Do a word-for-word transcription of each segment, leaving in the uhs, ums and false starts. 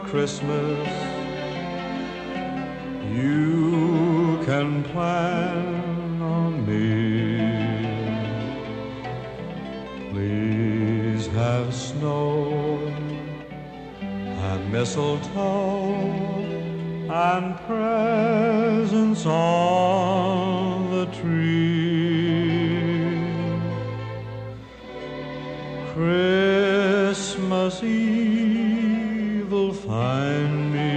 Christmas. You can plan on me. Please have snow and mistletoe and presents on the tree. Christmas Eve will find me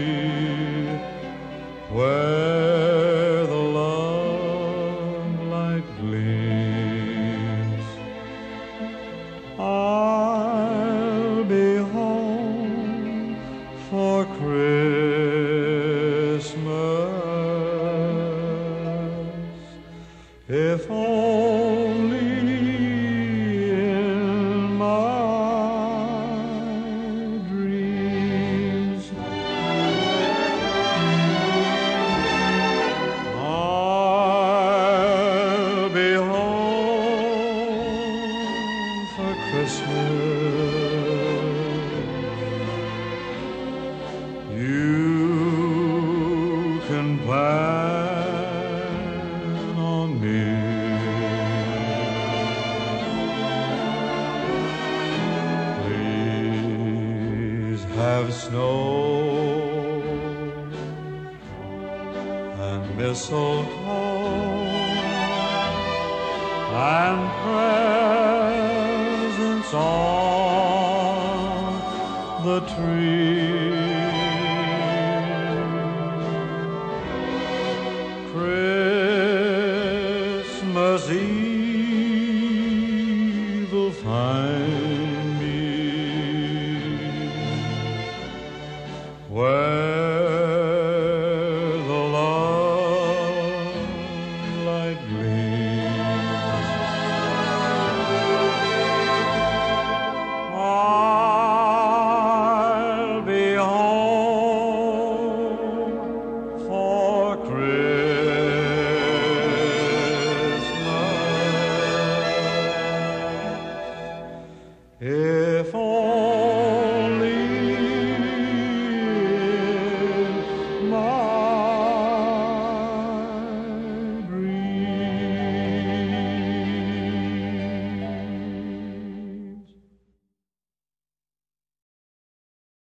where the love light gleams. I'll be home for Christmas, if only in my dreams. I'll be home for Christmas. You can plan on me. Please have snow and mistletoe and presents on the tree.